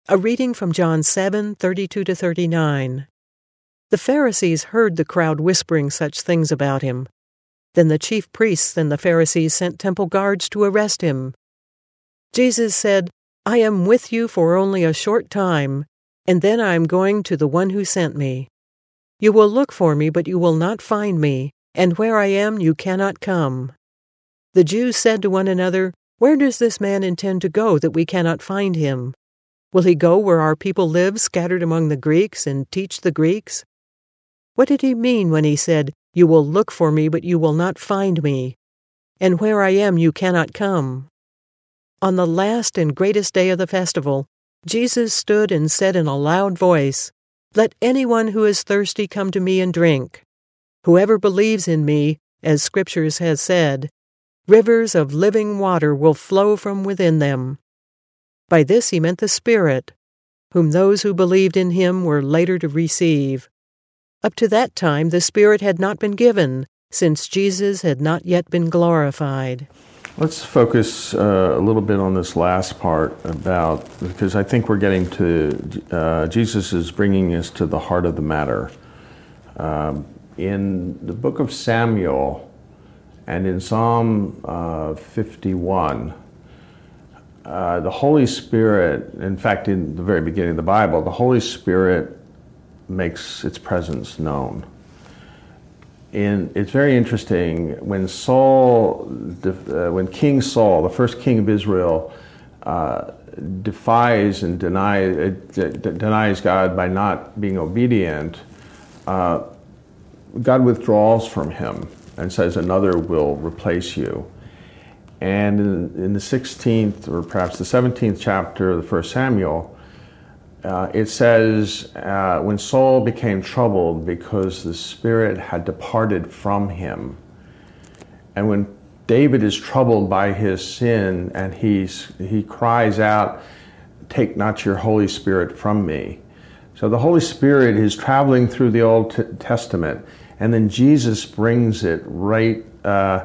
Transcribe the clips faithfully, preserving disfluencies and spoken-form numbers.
A reading from John seven, thirty-two to thirty-nine. The Pharisees heard the crowd whispering such things about him. Then the chief priests and the Pharisees sent temple guards to arrest him. Jesus said, "I am with you for only a short time, and then I am going to the one who sent me. You will look for me, but you will not find me, and where I am you cannot come." The Jews said to one another, "Where does this man intend to go that we cannot find him? Will he go where our people live, scattered among the Greeks, and teach the Greeks?" What did he mean when he said, "You will look for me, but you will not find me, and where I am you cannot come"? On the last and greatest day of the festival, Jesus stood and said in a loud voice, "Let anyone who is thirsty come to me and drink. Whoever believes in me, as Scriptures has said, rivers of living water will flow from within them." By this he meant the Spirit, whom those who believed in him were later to receive. Up to that time the Spirit had not been given, since Jesus had not yet been glorified. Let's focus uh, a little bit on this last part about, because I think we're getting to, uh, Jesus is bringing us to the heart of the matter. Um, in the book of Samuel and in Psalm uh, fifty-one, uh, the Holy Spirit, in fact, in the very beginning of the Bible, the Holy Spirit makes its presence known. And it's very interesting, when Saul, uh, when King Saul, the first king of Israel, uh, defies and deny, uh, d- denies God by not being obedient, uh, God withdraws from him and says, "Another will replace you." And in, in the sixteenth, or perhaps the seventeenth chapter of the First Samuel, Uh, it says, uh, when Saul became troubled because the Spirit had departed from him. And when David is troubled by his sin and he's, he cries out, "Take not your Holy Spirit from me." So the Holy Spirit is traveling through the Old T- Testament, and then Jesus brings it right uh,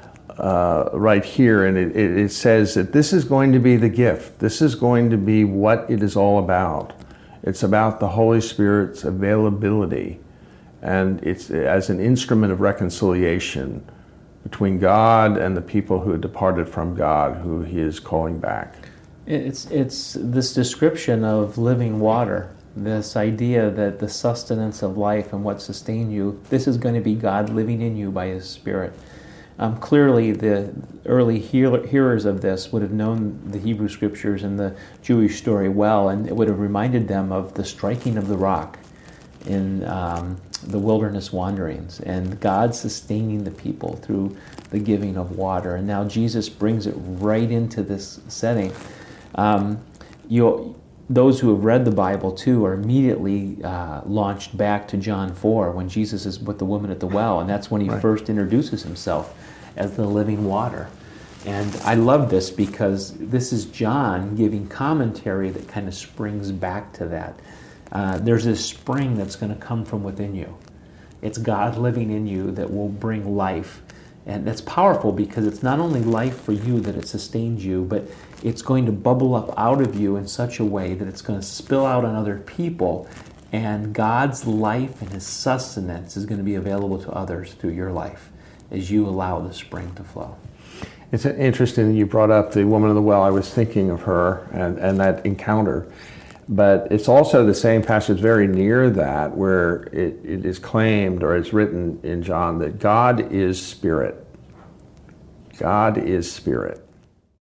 Uh, right here, and it, it, it says that this is going to be the gift. This is going to be what it is all about. It's about the Holy Spirit's availability, and it's as an instrument of reconciliation between God and the people who had departed from God, who he is calling back. It's, it's this description of living water, this idea that the sustenance of life and what sustains you, this is going to be God living in you by his Spirit. Um, clearly, the early hear- hearers of this would have known the Hebrew Scriptures and the Jewish story well, and it would have reminded them of the striking of the rock in um, the wilderness wanderings, and God sustaining the people through the giving of water. And now Jesus brings it right into this setting. Um, you, those who have read the Bible, too, are immediately uh, launched back to John four, when Jesus is with the woman at the well, and that's when he right. first introduces himself as the living water. And I love this because this is John giving commentary that kind of springs back to that. Uh, there's this spring that's going to come from within you. It's God living in you that will bring life. And that's powerful because it's not only life for you that it sustains you, but it's going to bubble up out of you in such a way that it's going to spill out on other people. And God's life and his sustenance is going to be available to others through your life as you allow the spring to flow. It's interesting that you brought up the woman of the well. I was thinking of her and, and that encounter. But it's also the same passage very near that where it, it is claimed, or it's written in John, that God is Spirit. God is Spirit.